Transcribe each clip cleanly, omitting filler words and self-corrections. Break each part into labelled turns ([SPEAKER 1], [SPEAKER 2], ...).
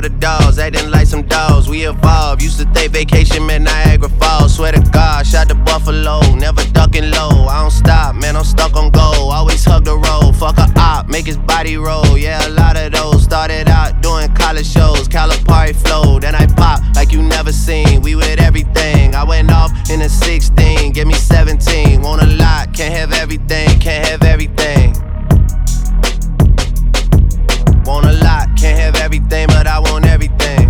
[SPEAKER 1] with dolls, acting like some dogs. We evolved, used to think vacation meant Niagara Falls. Swear to God, shot to Buffalo, never ducking low. I don't stop, man, I'm stuck on goal. Always hug the road, fuck a op, make his body roll. Yeah, a lot of those started out doing college shows. Calipari flow, then I pop like you never seen. We with everything, I went off in a 16, give me 17. Want a lot, can't have everything, can't have everything. Want a lot, can't have everything, but I want everything.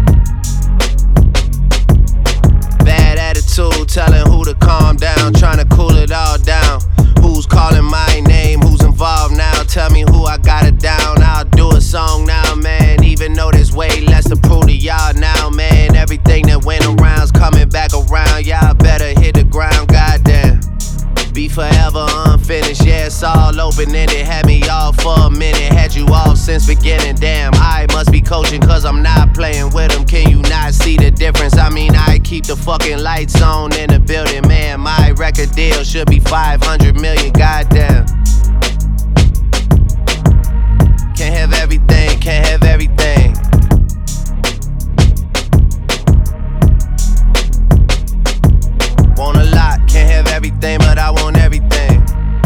[SPEAKER 1] Bad attitude, telling who to calm down, trying to cool it all down. Who's calling my name, who's involved now? Tell me who I got it down. I'll do a song now, man, even though there's way less to prove to y'all now, man. Everything that went around's coming back around. Y'all better hit the ground, goddamn. Be forever unfinished, yeah, it's all open-ended. Had me off for a minute, had you off since beginning. Damn, I must be coaching cause I'm not playing with them. Can you not see the difference? I mean, I keep the fucking lights on in the building, man. My record deal should be 500 million, goddamn. Can't have everything, can't have everything. Want a lot, can't have everything, but I want everything.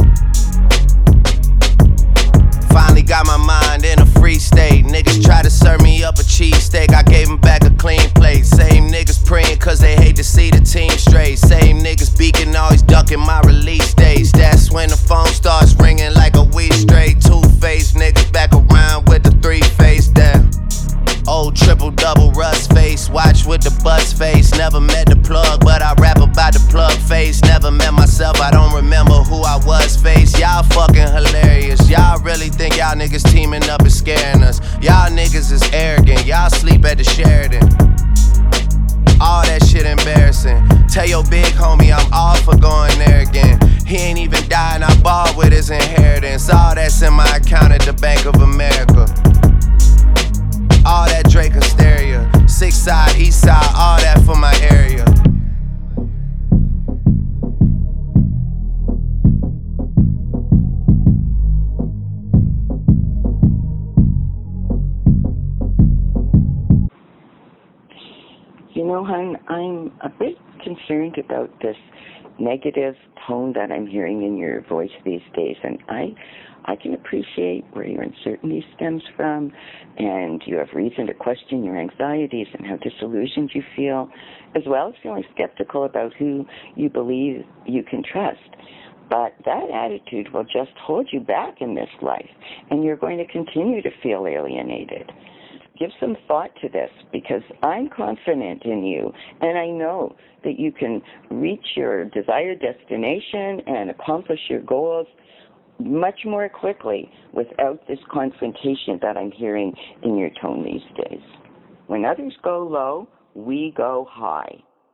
[SPEAKER 1] Finally got my mind in a free state. Niggas try to serve me up a cheesesteak, I gave them back a clean plate. Same niggas praying cause they hate to see the team straight. Same niggas beaking, always ducking my release dates. That's when the phone starts ringing like a week straight. Two-faced niggas back around with the three-face down. Old triple-double rust face, watch with the buzz face. Never met the plug, but I rap about the plug face. Never met myself, I don't remember who I was face. Y'all fucking hilarious, y'all really think y'all niggas teaming up is scaring us. Y'all niggas is arrogant, y'all sleep at the Sheridan. All that shit embarrassing. Tell your big homie I'm all for going there again. He ain't even dying, I bought with his inheritance. All that's in my account at the Bank of America. All that Drake hysteria, 6 side, east side, all that for my area.
[SPEAKER 2] You know, hon, I'm a bit concerned about this negative tone that I'm hearing in your voice these days, and I can appreciate where your uncertainty stems from, and you have reason to question your anxieties and how disillusioned you feel, as well as feeling skeptical about who you believe you can trust. But that attitude will just hold you back in this life, and you're going to continue to feel alienated. Give some thought to this, because I'm confident in you, and I know that you can reach your desired destination and accomplish your goals much more quickly without this confrontation that I'm hearing in your tone these days. When others go low, we go high.